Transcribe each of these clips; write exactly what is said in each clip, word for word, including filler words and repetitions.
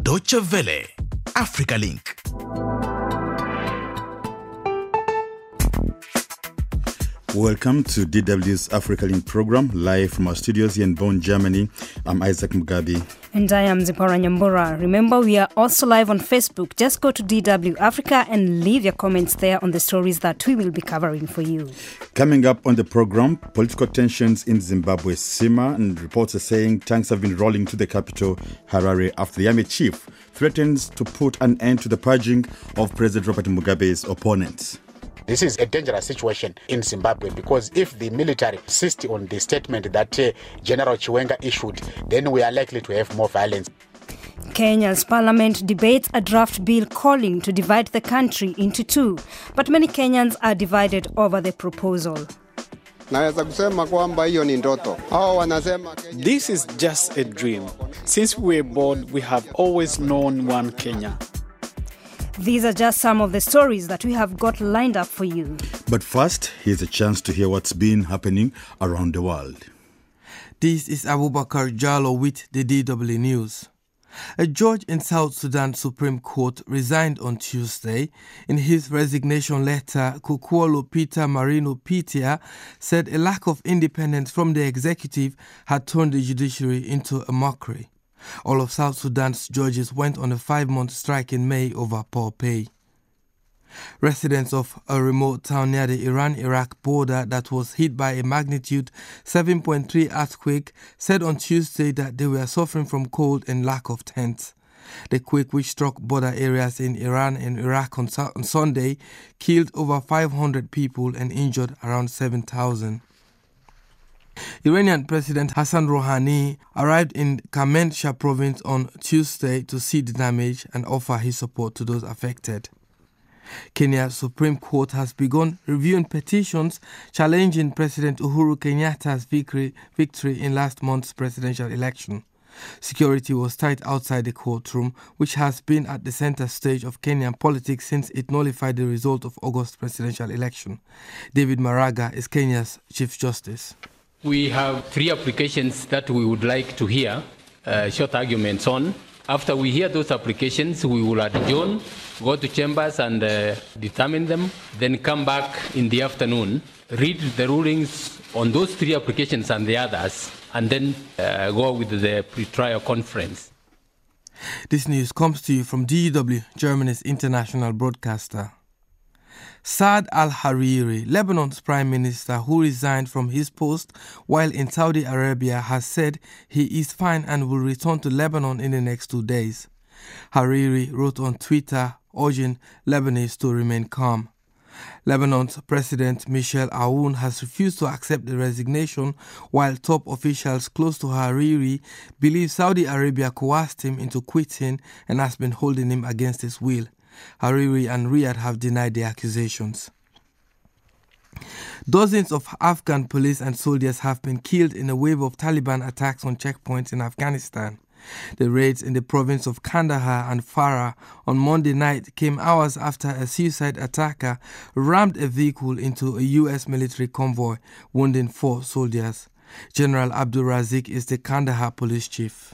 Deutsche Welle, Africa Link. Welcome to D W's Africa Link program, live from our studios here in Bonn, Germany. I'm Isaac Mugabi. And I am Zipporah Nyambura. Remember, we are also live on Facebook. Just go to D W Africa and leave your comments there on the stories that we will be covering for you. Coming up on the program, political tensions in Zimbabwe simmer, and reports are saying tanks have been rolling to the capital, Harare, after the army chief threatens to put an end to the purging of President Robert Mugabe's opponents. This is a dangerous situation in Zimbabwe because if the military insists on the statement that uh, General Chiwenga issued, then we are likely to have more violence. Kenya's parliament debates a draft bill calling to divide the country into two, but many Kenyans are divided over the proposal. This is just a dream. Since we were born, we have always known one Kenya. These are just some of the stories that we have got lined up for you. But first, here's a chance to hear what's been happening around the world. This is Abubakar Jallo with the D W News. A judge in South Sudan Supreme Court resigned on Tuesday. In his resignation letter, Kukwolo Peter Marino Pitia said a lack of independence from the executive had turned the judiciary into a mockery. All of South Sudan's judges went on a five-month strike in May over poor pay. Residents of a remote town near the Iran-Iraq border that was hit by a magnitude seven point three earthquake said on Tuesday that they were suffering from cold and lack of tents. The quake, which struck border areas in Iran and Iraq on, on Sunday, killed over five hundred people and injured around seven thousand. Iranian President Hassan Rouhani arrived in Kermanshah province on Tuesday to see the damage and offer his support to those affected. Kenya's Supreme Court has begun reviewing petitions challenging President Uhuru Kenyatta's victory, victory in last month's presidential election. Security was tight outside the courtroom, which has been at the center stage of Kenyan politics since it nullified the result of August presidential election. David Maraga is Kenya's Chief Justice. We have three applications that we would like to hear uh, short arguments on. After we hear those applications, we will adjourn, go to chambers and uh, determine them, then come back in the afternoon, read the rulings on those three applications and the others, and then uh, go with the pre-trial conference. This news comes to you from D W, Germany's international broadcaster. Saad al-Hariri, Lebanon's prime minister who resigned from his post while in Saudi Arabia, has said he is fine and will return to Lebanon in the next two days. Hariri wrote on Twitter urging Lebanese to remain calm. Lebanon's President Michel Aoun has refused to accept the resignation, while top officials close to Hariri believe Saudi Arabia coerced him into quitting and has been holding him against his will. Hariri and Riyadh have denied the accusations. Dozens of Afghan police and soldiers have been killed in a wave of Taliban attacks on checkpoints in Afghanistan. The raids in the province of Kandahar and Farah on Monday night came hours after a suicide attacker rammed a vehicle into a U S military convoy, wounding four soldiers. General Abdul Razik is the Kandahar police chief.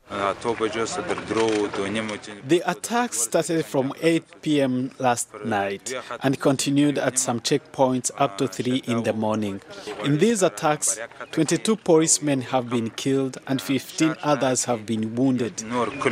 The attack started from eight p.m. last night and continued at some checkpoints up to three in the morning. In these attacks, twenty-two policemen have been killed and fifteen others have been wounded.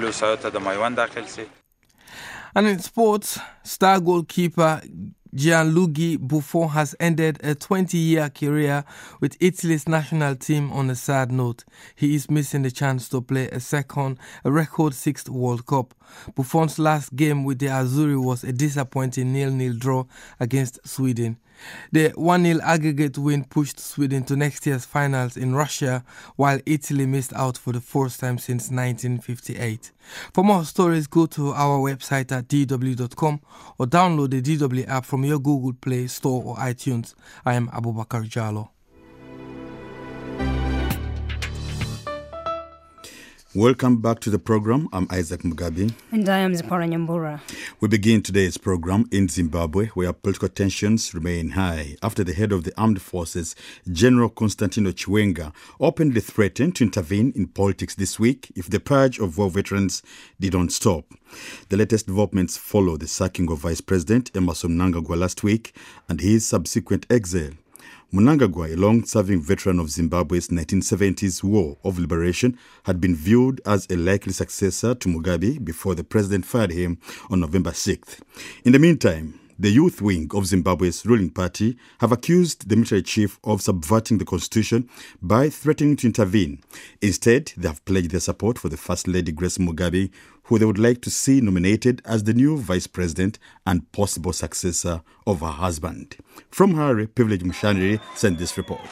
And in sports, star goalkeeper Gianluigi Buffon has ended a twenty-year career with Italy's national team on a sad note. He is missing the chance to play a second, a record sixth World Cup. Buffon's last game with the Azzurri was a disappointing nil-nil draw against Sweden. The one nil aggregate win pushed Sweden to next year's finals in Russia, while Italy missed out for the first time since nineteen fifty-eight. For more stories, go to our website at d w dot com or download the D W app from your Google Play Store or iTunes. I am Abubakar Jallo. Welcome back to the program. I'm Isaac Mugabi. And I am Zipporah Nyambura. We begin today's program in Zimbabwe, where political tensions remain high after the head of the armed forces, General Constantino Chiwenga, openly threatened to intervene in politics this week if the purge of war veterans did not stop. The latest developments follow the sacking of Vice President Emmerson Mnangagwa last week and his subsequent exile. Mnangagwa, a long-serving veteran of Zimbabwe's nineteen seventies War of Liberation, had been viewed as a likely successor to Mugabe before the president fired him on November sixth. In the meantime, the youth wing of Zimbabwe's ruling party have accused the military chief of subverting the constitution by threatening to intervene. Instead, they have pledged their support for the First Lady Grace Mugabe, who they would like to see nominated as the new vice president and possible successor of her husband. From Harare, Privilege Mushaniri sent this report.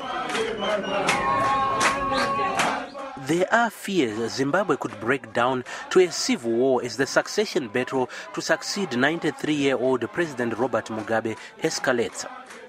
There are fears Zimbabwe could break down to a civil war as the succession battle to succeed ninety-three-year-old President Robert Mugabe escalates.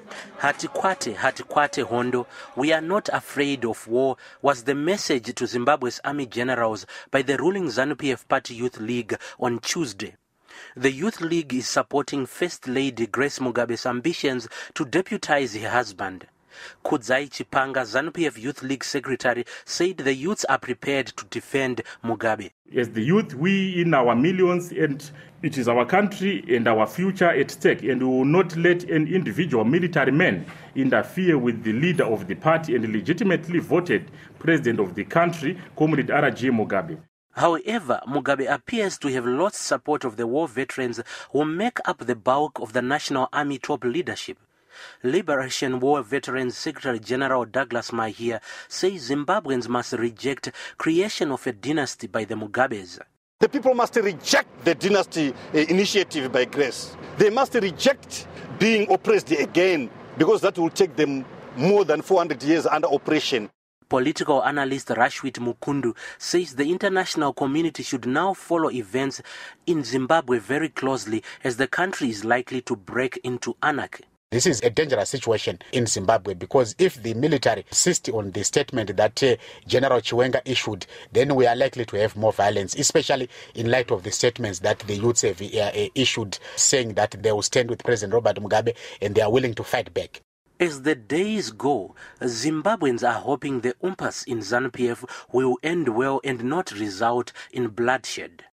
Hatikwate, Hatikwate Hondo, we are not afraid of war, was the message to Zimbabwe's army generals by the ruling ZANU-P F Party Youth League on Tuesday. The Youth League is supporting First Lady Grace Mugabe's ambitions to deputize her husband. Kudzai Chipanga, ZANU-P F Youth League secretary, said the youths are prepared to defend Mugabe. As the youth, we in our millions, and it is our country and our future at stake, and we will not let an individual military man interfere with the leader of the party and legitimately voted president of the country, Comrade R J Mugabe. However, Mugabe appears to have lost support of the war veterans who make up the bulk of the National Army top leadership. Liberation War Veterans Secretary General Douglas Mahia says Zimbabweans must reject creation of a dynasty by the Mugabes. The people must reject the dynasty uh, initiative by Grace. They must reject being oppressed again, because that will take them more than four hundred years under oppression. Political analyst Rashwit Mukundu says the international community should now follow events in Zimbabwe very closely, as the country is likely to break into anarchy. This is a dangerous situation in Zimbabwe, because if the military insists on the statement that uh, General Chiwenga issued, then we are likely to have more violence, especially in light of the statements that the youths have uh, uh, issued saying that they will stand with President Robert Mugabe and they are willing to fight back. As the days go, Zimbabweans are hoping the impasse in ZANU-P F will end well and not result in bloodshed.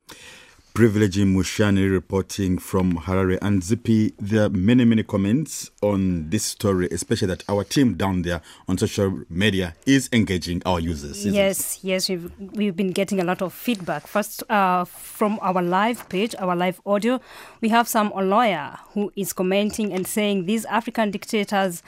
Privilege Mushani reporting from Harare. And Zippy, there are many, many comments on this story, especially that our team down there on social media is engaging our users. Yes, it? yes, we've, we've been getting a lot of feedback. First, uh, from our live page, our live audio, we have some lawyer who is commenting and saying these African dictators,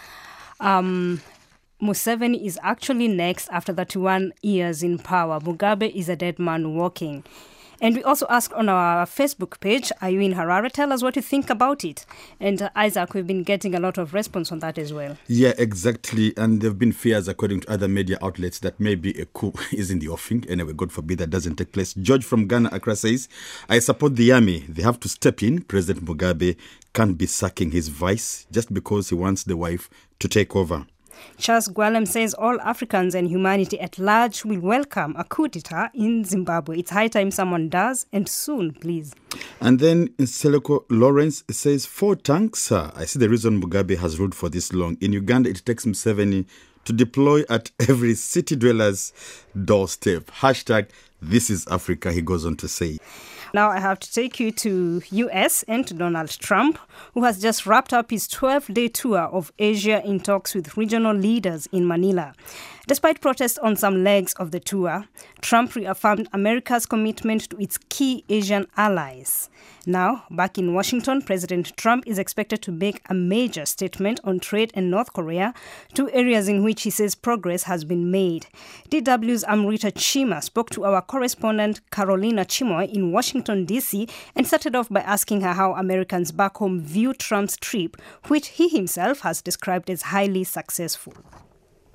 um, Museveni is actually next after thirty-one years in power. Mugabe is a dead man walking. And we also asked on our Facebook page, are you in Harare? Tell us what you think about it. And uh, Isaac, we've been getting a lot of response on that as well. Yeah, exactly. And there have been fears, according to other media outlets, that maybe a coup is in the offing. Anyway, God forbid that doesn't take place. George from Ghana, Accra says, I support the army. They have to step in. President Mugabe can't be sacking his vice just because he wants the wife to take over. Charles Gwalem says all Africans and humanity at large will welcome a coup d'etat in Zimbabwe. It's high time someone does, and soon, please. And then in Seleko, Lawrence says, four tanks. Uh, I see the reason Mugabe has ruled for this long. In Uganda, it takes Museveni to deploy at every city dweller's doorstep. Hashtag, this is Africa, he goes on to say. Now I have to take you to U S and to Donald Trump, who has just wrapped up his twelve-day tour of Asia in talks with regional leaders in Manila. Despite protests on some legs of the tour, Trump reaffirmed America's commitment to its key Asian allies. Now, back in Washington, President Trump is expected to make a major statement on trade and North Korea, two areas in which he says progress has been made. D W's Amrita Chima spoke to our correspondent Carolina Chimoy in Washington, D C, and started off by asking her how Americans back home view Trump's trip, which he himself has described as highly successful.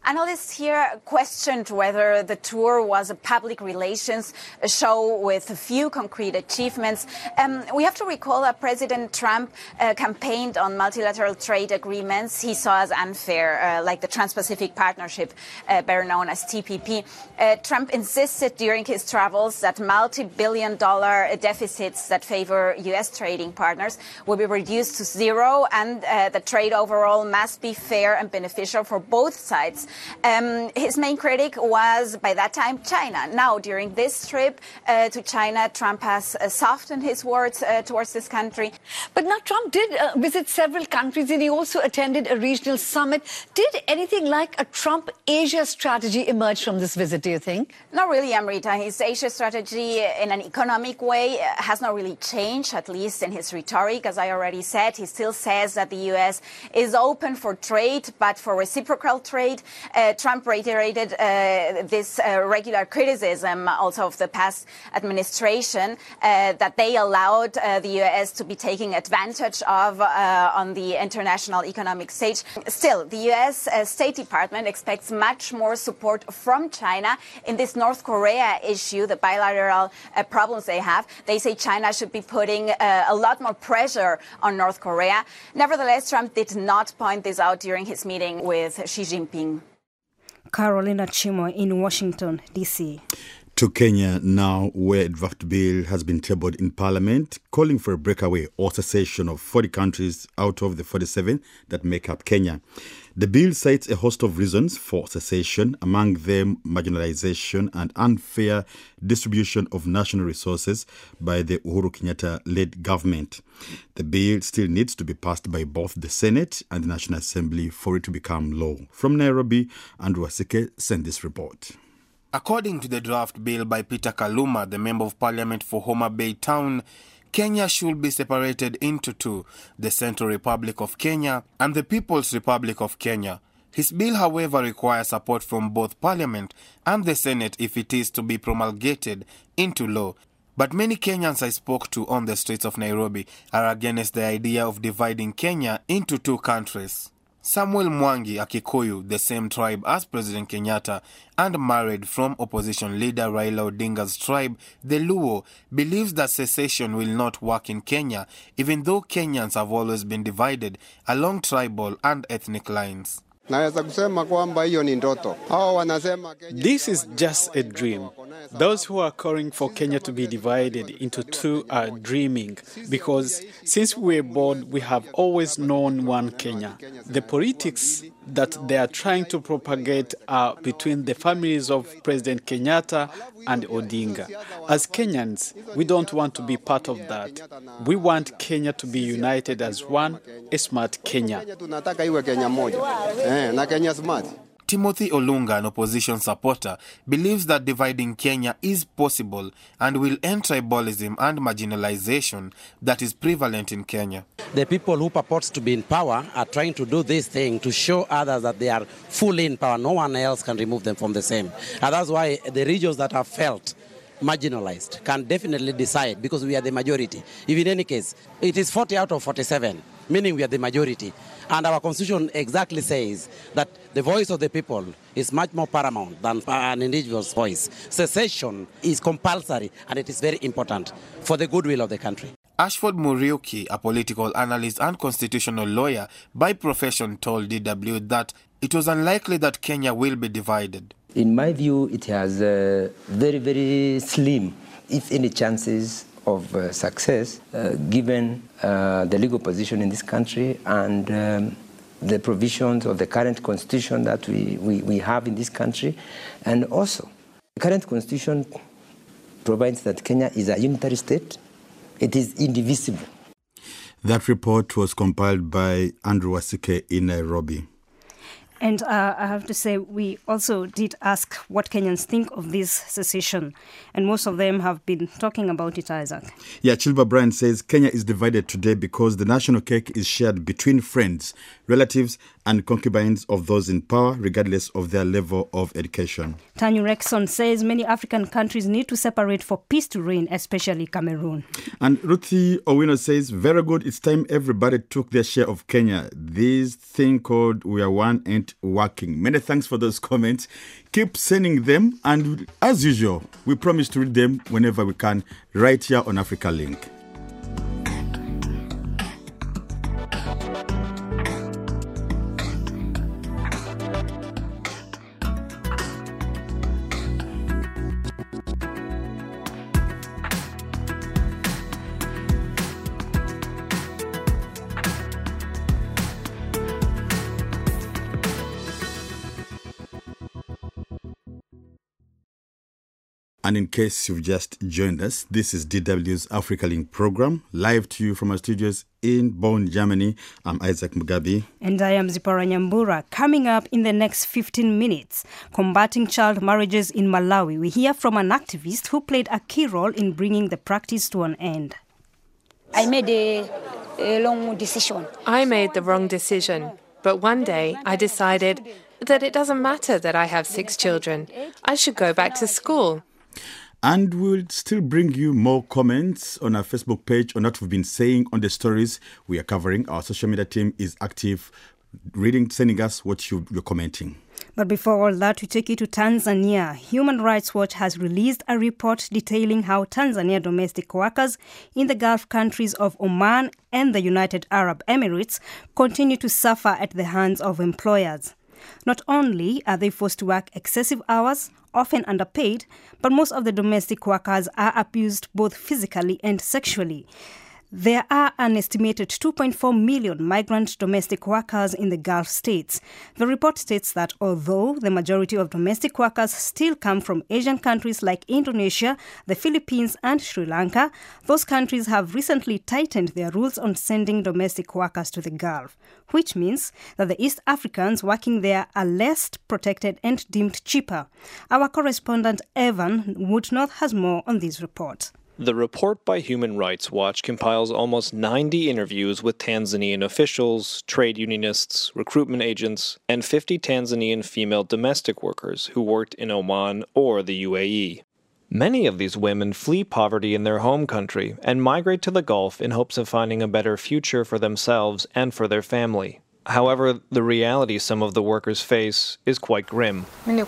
Analysts here questioned whether the tour was a public relations show with few concrete achievements. Um, we have to recall that President Trump uh, campaigned on multilateral trade agreements he saw as unfair, uh, like the Trans-Pacific Partnership, uh, better known as T P P. Uh, Trump insisted during his travels that multi-billion dollar deficits that favor U S trading partners will be reduced to zero, and uh, the trade overall must be fair and beneficial for both sides. Um, his main critic was, by that time, China. Now, during this trip uh, to China, Trump has uh, softened his words uh, towards this country. But now Trump did uh, visit several countries, and he also attended a regional summit. Did anything like a Trump-Asia strategy emerge from this visit, do you think? Not really, Amrita. His Asia strategy in an economic way has not really changed, at least in his rhetoric. As I already said, he still says that the U S is open for trade, but for reciprocal trade. Uh, Trump reiterated uh, this uh, regular criticism also of the past administration uh, that they allowed uh, the U S to be taking advantage of uh, on the international economic stage. Still, the U S uh, State Department expects much more support from China in this North Korea issue, the bilateral uh, problems they have. They say China should be putting uh, a lot more pressure on North Korea. Nevertheless, Trump did not point this out during his meeting with Xi Jinping. Carolina Chimo in Washington, D C To Kenya now, where a draft bill has been tabled in Parliament calling for a breakaway or cessation of forty countries out of the forty-seven that make up Kenya. The bill cites a host of reasons for cessation, among them marginalization and unfair distribution of national resources by the Uhuru Kenyatta-led government. The bill still needs to be passed by both the Senate and the National Assembly for it to become law. From Nairobi, Andrew Asike sent this report. According to the draft bill by Peter Kaluma, the Member of Parliament for Homa Bay Town, Kenya should be separated into two, the Central Republic of Kenya and the People's Republic of Kenya. His bill, however, requires support from both Parliament and the Senate if it is to be promulgated into law. But many Kenyans I spoke to on the streets of Nairobi are against the idea of dividing Kenya into two countries. Samuel Mwangi, a Kikuyu, the same tribe as President Kenyatta, and married from opposition leader Raila Odinga's tribe, the Luo, believes that secession will not work in Kenya, even though Kenyans have always been divided along tribal and ethnic lines. This is just a dream. Those who are calling for Kenya to be divided into two are dreaming, because since we were born, we have always known one Kenya. The politics that they are trying to propagate are between the families of President Kenyatta and Odinga. As Kenyans, we don't want to be part of that. We want Kenya to be united as one, a smart Kenya. Timothy Olunga, an opposition supporter, believes that dividing Kenya is possible and will end tribalism and marginalization that is prevalent in Kenya. The people who purports to be in power are trying to do this thing to show others that they are fully in power. No one else can remove them from the same. And that's why the regions that have felt marginalized can definitely decide, because we are the majority. If in any case, it is forty out of forty-seven, meaning we are the majority. And our constitution exactly says that the voice of the people is much more paramount than an individual's voice. Secession is compulsory, and it is very important for the goodwill of the country. Ashford Muriuki, a political analyst and constitutional lawyer by profession, told D W that it was unlikely that Kenya will be divided. In my view, it has uh, very, very slim, if any, chances of uh, success, uh, given uh, the legal position in this country and um, the provisions of the current constitution that we, we, we have in this country. And also, the current constitution provides that Kenya is a unitary state. It is indivisible. That report was compiled by Andrew Asike in Nairobi. And uh, I have to say, we also did ask what Kenyans think of this secession. And most of them have been talking about it, Isaac. Yeah, Chilba Bryan says Kenya is divided today because the national cake is shared between friends, relatives, and concubines of those in power, regardless of their level of education. Tanyu Rexon says many African countries need to separate for peace to reign, especially Cameroon. And Ruthie Owino says, very good, it's time everybody took their share of Kenya. This thing called we are one entity started working. Many thanks for those comments. Keep sending them, and as usual, we promise to read them whenever we can, right here on Africa Link. And in case you've just joined us, this is D W's Africa Link program, live to you from our studios in Bonn, Germany. I'm Isaac Mugabi. And I am Zipporah Nyambura. Coming up in the next fifteen minutes, combating child marriages in Malawi. We hear from an activist who played a key role in bringing the practice to an end. I made a, a long decision. I made the wrong decision. But one day I decided that it doesn't matter that I have six children. I should go back to school. And we'll still bring you more comments on our Facebook page on what we've been saying on the stories we are covering. Our social media team is active, reading, sending us what you, you're commenting. But before all that, we take you to Tanzania. Human Rights Watch has released a report detailing how Tanzania domestic workers in the Gulf countries of Oman and the United Arab Emirates continue to suffer at the hands of employers. Not only are they forced to work excessive hours, often underpaid, but most of the domestic workers are abused both physically and sexually. There are an estimated two point four million migrant domestic workers in the Gulf states. The report states that although the majority of domestic workers still come from Asian countries like Indonesia, the Philippines, and Sri Lanka, those countries have recently tightened their rules on sending domestic workers to the Gulf, which means that the East Africans working there are less protected and deemed cheaper. Our correspondent Evan Woodnorth has more on this report. The report by Human Rights Watch compiles almost ninety interviews with Tanzanian officials, trade unionists, recruitment agents, and fifty Tanzanian female domestic workers who worked in Oman or the U A E. Many of these women flee poverty in their home country and migrate to the Gulf in hopes of finding a better future for themselves and for their family. However, the reality some of the workers face is quite grim.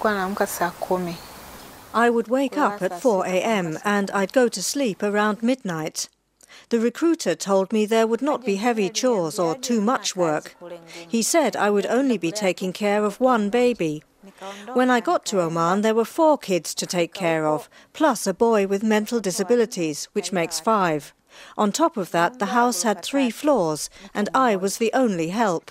I would wake up at four a.m. and I'd go to sleep around midnight. The recruiter told me there would not be heavy chores or too much work. He said I would only be taking care of one baby. When I got to Oman, there were four kids to take care of, plus a boy with mental disabilities, which makes five. On top of that, the house had three floors, and I was the only help.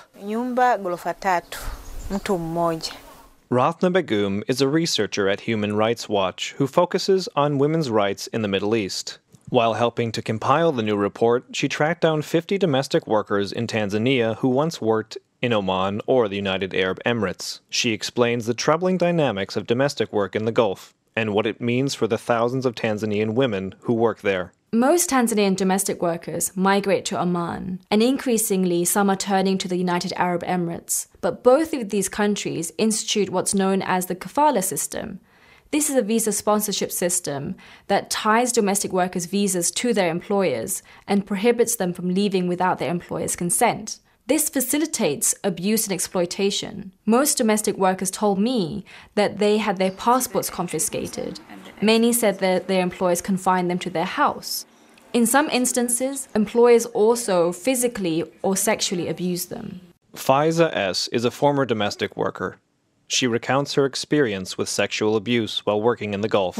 Rathna Begum is a researcher at Human Rights Watch who focuses on women's rights in the Middle East. While helping to compile the new report, she tracked down fifty domestic workers in Tanzania who once worked in Oman or the United Arab Emirates. She explains the troubling dynamics of domestic work in the Gulf and what it means for the thousands of Tanzanian women who work there. Most Tanzanian domestic workers migrate to Oman, and increasingly some are turning to the United Arab Emirates. But both of these countries institute what's known as the kafala system. This is a visa sponsorship system that ties domestic workers' visas to their employers and prohibits them from leaving without their employer's consent. This facilitates abuse and exploitation. Most domestic workers told me that they had their passports confiscated. Many said that their employers confined them to their house. In some instances, employers also physically or sexually abuse them. Faiza S. is a former domestic worker. She recounts her experience with sexual abuse while working in the Gulf.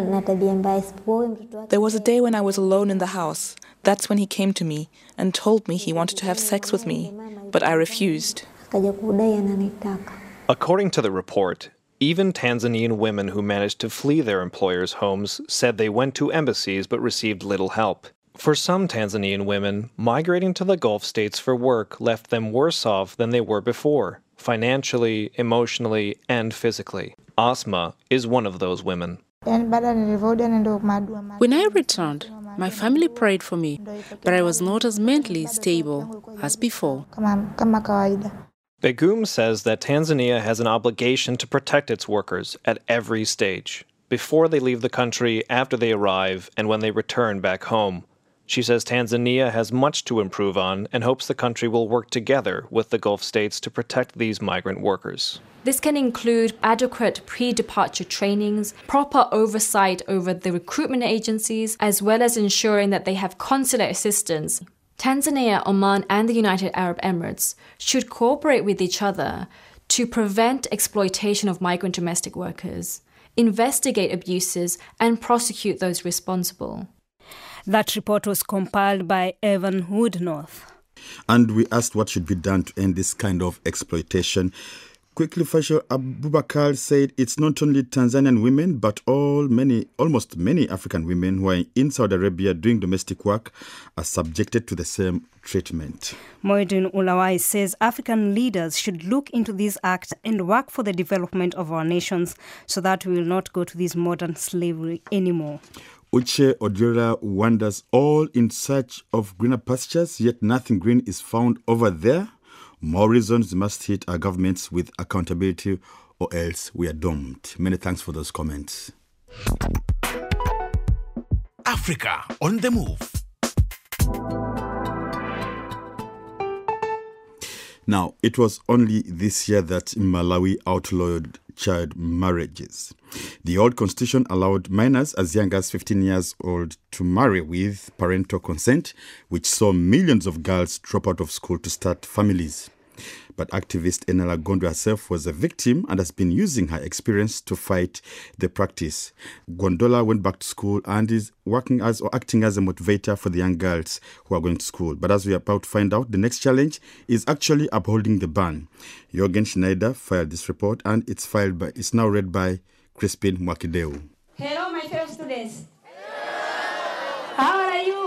There was a day when I was alone in the house. That's when he came to me and told me he wanted to have sex with me, but I refused. According to the report, even Tanzanian women who managed to flee their employers' homes said they went to embassies but received little help. For some Tanzanian women, migrating to the Gulf states for work left them worse off than they were before, financially, emotionally, and physically. Asma is one of those women. When I returned, my family prayed for me, but I was not as mentally stable as before. Begum says that Tanzania has an obligation to protect its workers at every stage, before they leave the country, after they arrive, and when they return back home. She says Tanzania has much to improve on and hopes the country will work together with the Gulf states to protect these migrant workers. This can include adequate pre-departure trainings, proper oversight over the recruitment agencies, as well as ensuring that they have consular assistance. Tanzania, Oman, and the United Arab Emirates should cooperate with each other to prevent exploitation of migrant domestic workers, investigate abuses, and prosecute those responsible. That report was compiled by Evan Woodnorth. And we asked what should be done to end this kind of exploitation. Quickly, Fasho Abubakar said it's not only Tanzanian women, but all many, almost many African women who are in Saudi Arabia doing domestic work are subjected to the same treatment. Moidin Ulawai says African leaders should look into this act and work for the development of our nations so that we will not go to this modern slavery anymore. Uche Odiola wanders all in search of greener pastures, yet nothing green is found over there. More reasons must hit our governments with accountability or else we are doomed. Many thanks for those comments. Africa on the move. Now, it was only this year that Malawi outlawed child marriages. The old constitution allowed minors as young as fifteen years old to marry with parental consent, which saw millions of girls drop out of school to start families. But activist Enela Gondwe herself was a victim and has been using her experience to fight the practice. Gondola went back to school and is working as or acting as a motivator for the young girls who are going to school. But as we are about to find out, the next challenge is actually upholding the ban. Jürgen Schneider filed this report and it's filed by it's now read by Crispin Mwakideu. Hello, my fellow students. How are you?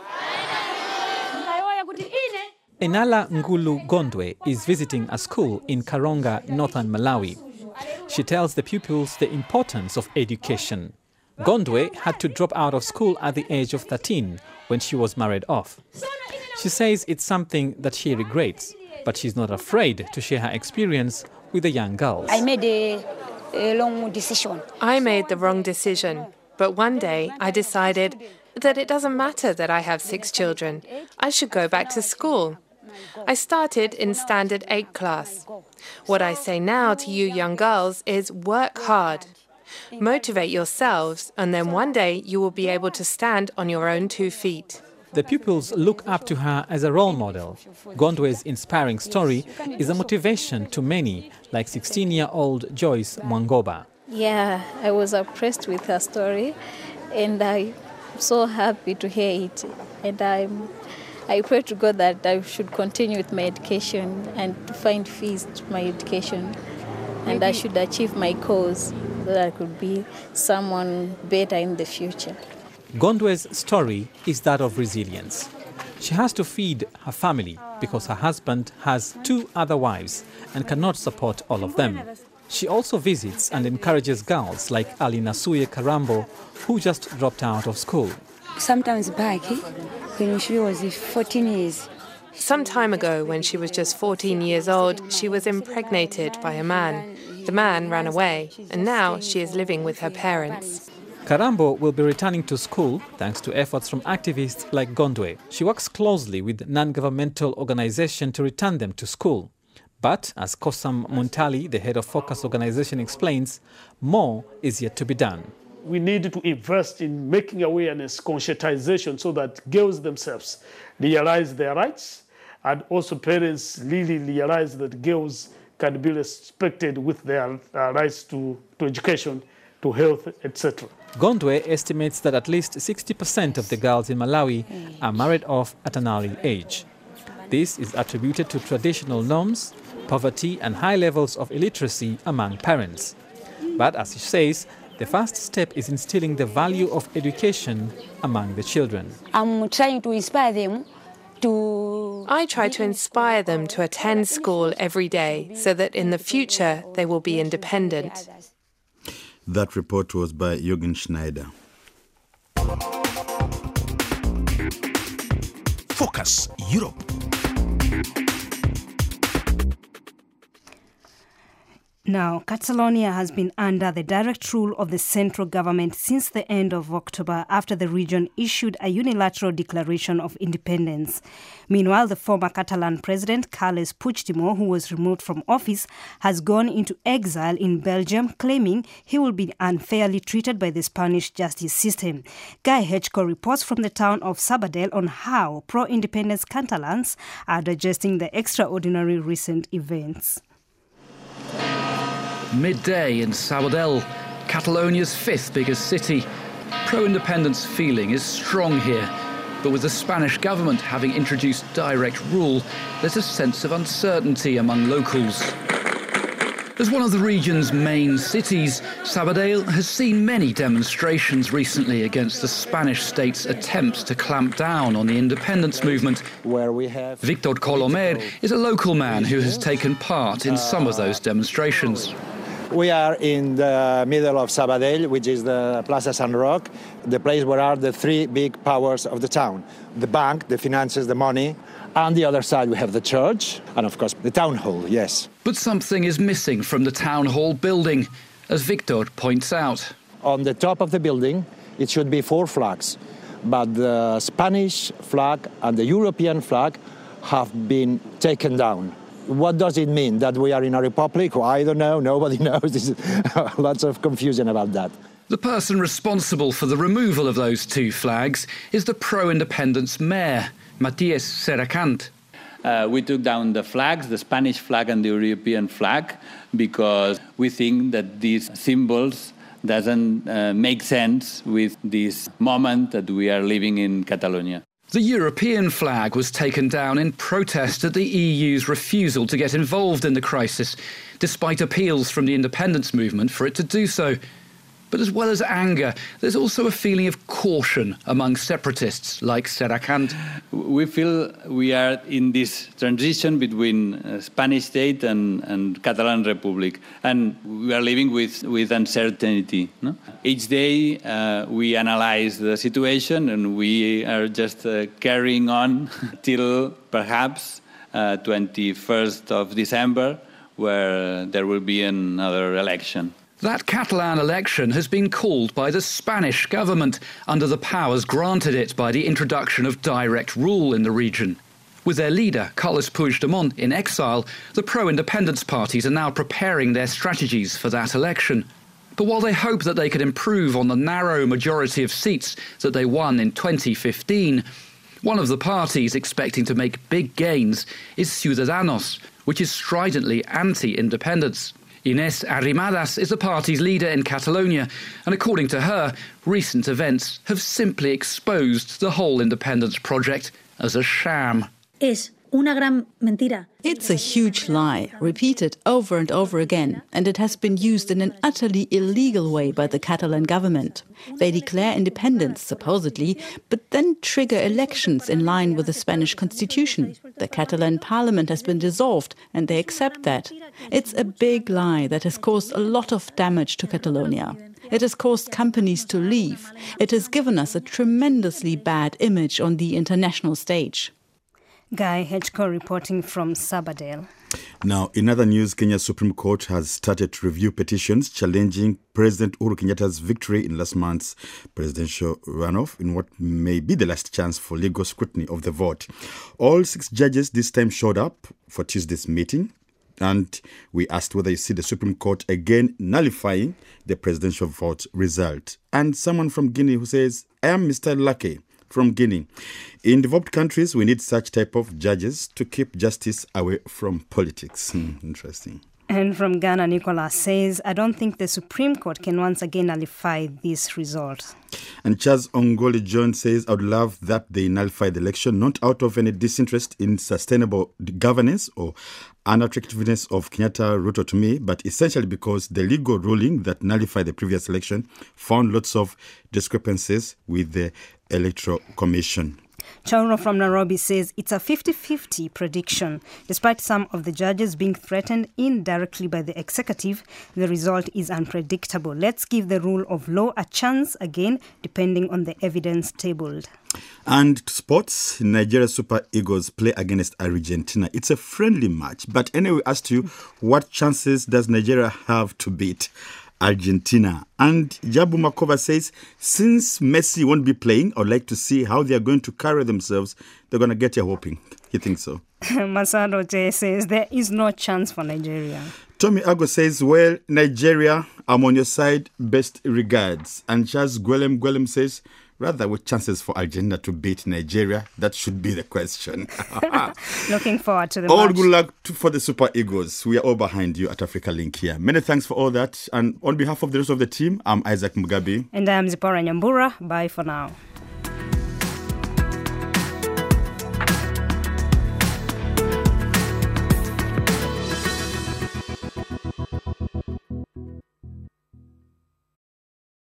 Enala Ngulu Gondwe is visiting a school in Karonga, northern Malawi. She tells the pupils the importance of education. Gondwe had to drop out of school at the age of thirteen when she was married off. She says it's something that she regrets, but she's not afraid to share her experience with the young girls. I made a, a long decision. I made the wrong decision, but one day I decided that it doesn't matter that I have six children. I should go back to school. I started in standard eight class. What I say now to you young girls is work hard. Motivate yourselves, and then one day you will be able to stand on your own two feet. The pupils look up to her as a role model. Gondwe's inspiring story is a motivation to many, like sixteen-year-old Joyce Mwangoba. Yeah, I was impressed with her story, and I'm so happy to hear it. And I'm, I pray to God that I should continue with my education and to find fees to my education, and I should achieve my cause so that I could be someone better in the future. Gondwe's story is that of resilience. She has to feed her family because her husband has two other wives and cannot support all of them. She also visits and encourages girls like Alina Suye Karambo, who just dropped out of school. Sometimes back, when she was fourteen years. Some time ago, when she was just fourteen years old, she was impregnated by a man. The man ran away, and now she is living with her parents. Karambo will be returning to school thanks to efforts from activists like Gondwe. She works closely with non-governmental organizations to return them to school. But, as Kosam Muntali, the head of Focus organization, explains, more is yet to be done. We need to invest in making awareness, conscientization, so that girls themselves realize their rights, and also parents really realize that girls can be respected with their uh, rights to, to education, to health, et cetera. Gondwe estimates that at least sixty percent of the girls in Malawi are married off at an early age. This is attributed to traditional norms, poverty and high levels of illiteracy among parents. But as she says, the first step is instilling the value of education among the children. I'm trying to inspire them to... I try to inspire them to attend school every day so that in the future they will be independent. That report was by Jürgen Schneider. Focus Europe. Now, Catalonia has been under the direct rule of the central government since the end of October after the region issued a unilateral declaration of independence. Meanwhile, the former Catalan president, Carles Puigdemont, who was removed from office, has gone into exile in Belgium, claiming he will be unfairly treated by the Spanish justice system. Guy Hedgecoe reports from the town of Sabadell on how pro-independence Catalans are digesting the extraordinary recent events. Midday in Sabadell, Catalonia's fifth biggest city. Pro-independence feeling is strong here, but with the Spanish government having introduced direct rule, there's a sense of uncertainty among locals. As one of the region's main cities, Sabadell has seen many demonstrations recently against the Spanish state's attempts to clamp down on the independence movement. Where we have Victor Colomer is a local man who has taken part in some of those demonstrations. We are in the middle of Sabadell, which is the Plaza San Roque, the place where are the three big powers of the town. The bank, the finances, the money. On the other side, we have the church and, of course, the town hall, yes. But something is missing from the town hall building, as Victor points out. On the top of the building, it should be four flags. But the Spanish flag and the European flag have been taken down. What does it mean? That we are in a republic? Well, I don't know. Nobody knows. There's lots of confusion about that. The person responsible for the removal of those two flags is the pro-independence mayor, Matías Serracant. Uh, we took down the flags, the Spanish flag and the European flag, because we think that these symbols doesn't uh, make sense with this moment that we are living in Catalonia. The European flag was taken down in protest at the E U's refusal to get involved in the crisis, despite appeals from the independence movement for it to do so. But as well as anger, there's also a feeling of caution among separatists like Serracant. We feel we are in this transition between uh, Spanish state and, and Catalan Republic, and we are living with, with uncertainty. No? Each day uh, we analyze the situation and we are just uh, carrying on till perhaps uh, twenty-first of December, where there will be another election. That Catalan election has been called by the Spanish government under the powers granted it by the introduction of direct rule in the region. With their leader, Carles Puigdemont, in exile, the pro-independence parties are now preparing their strategies for that election. But while they hope that they could improve on the narrow majority of seats that they won in twenty fifteen, one of the parties expecting to make big gains is Ciudadanos, which is stridently anti-independence. Inés Arrimadas is the party's leader in Catalonia, and according to her, recent events have simply exposed the whole independence project as a sham. Es una gran mentira. It's a huge lie, repeated over and over again, and it has been used in an utterly illegal way by the Catalan government. They declare independence, supposedly, but then trigger elections in line with the Spanish constitution. The Catalan parliament has been dissolved, and they accept that. It's a big lie that has caused a lot of damage to Catalonia. It has caused companies to leave. It has given us a tremendously bad image on the international stage. Guy Hedgecoe reporting from Sabadell. Now, in other news, Kenya's Supreme Court has started to review petitions challenging President Uhuru Kenyatta's victory in last month's presidential runoff in what may be the last chance for legal scrutiny of the vote. All six judges this time showed up for Tuesday's meeting, and we asked whether you see the Supreme Court again nullifying the presidential vote result. And someone from Guinea who says, I am Mister Lucky from Guinea. In developed countries, we need such type of judges to keep justice away from politics. Hmm, interesting. And from Ghana, Nicholas says, I don't think the Supreme Court can once again nullify this result. And Charles Ongoli John says, I would love that they nullify the election, not out of any disinterest in sustainable governance or unattractiveness of Kenyatta Ruto to me, but essentially because the legal ruling that nullified the previous election found lots of discrepancies with the Electoral Commission. Chauro from Nairobi says it's a fifty-fifty prediction. Despite some of the judges being threatened indirectly by the executive, the result is unpredictable. Let's give the rule of law a chance again, depending on the evidence tabled. And sports, Nigeria Super Eagles play against Argentina. It's a friendly match. But anyway, we asked you, what chances does Nigeria have to beat Argentina? And Jabu Makova says, since Messi won't be playing, I'd like to see how they are going to carry themselves. They're going to get you hoping. You think so? Masado J says, there is no chance for Nigeria. Tommy Ago says, well, Nigeria, I'm on your side. Best regards. And Chaz Gwelem Gwelem says, rather with chances for Argentina to beat Nigeria, that should be the question. Looking forward to the all match. Good luck to, for the Super Eagles. We are all behind you at Africa Link here. Many thanks for all that. And on behalf of the rest of the team, I'm Isaac Mugabe. And I'm Zipporah Nyambura. Bye for now.